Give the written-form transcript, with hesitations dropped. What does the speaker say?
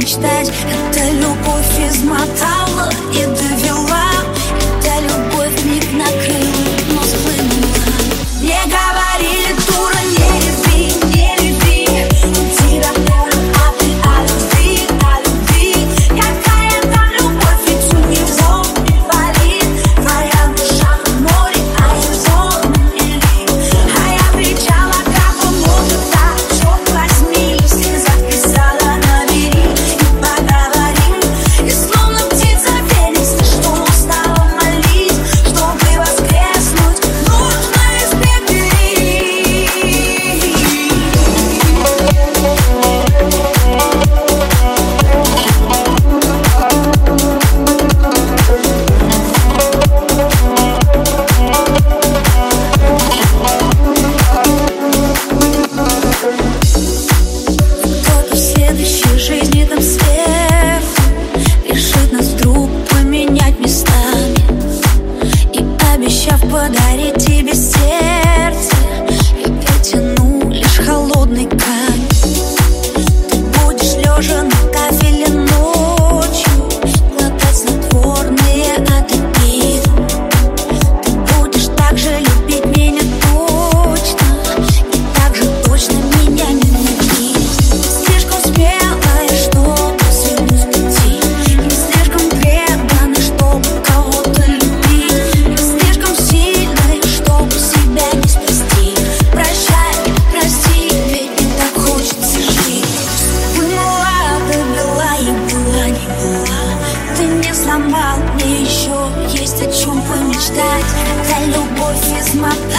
мечтать. Эта любовь измотала и довела. Эта любовь вмиг накрыла, но схлынула. Мне говорили, дура, не люби, не люби. У тебя море, а ты о любви, о любви. Какая там любовь, ведь у него инвалид. Твоя душа в море, а его мели. А я кричала, как он может так, черт возьми. Если записала, набери и поговорим. И словно птица феникс, ты что устала молить? Чтобы воскреснуть, нужно избегать. Кто-то в следующей жизни там сверху решит нас вдруг поменять местами. И обещав подарить тебе сердце, я протяну лишь холодный камень. Ты будешь лежа на кафеле ночью, глотать снотворные от обиды. Ты будешь так же любить меня точно, и так же точно меня ненавидеть. Слишком смелая, чтобы свернуть с пути, не слишком преданная, чтобы кого-то любить, не слишком сильная, чтобы себя не спасти. Прощай, прости, ведь не так хочется жить. Была, довела и была, не была. Ты не сломал, мне еще есть о чем помечтать. Эта любовь измотала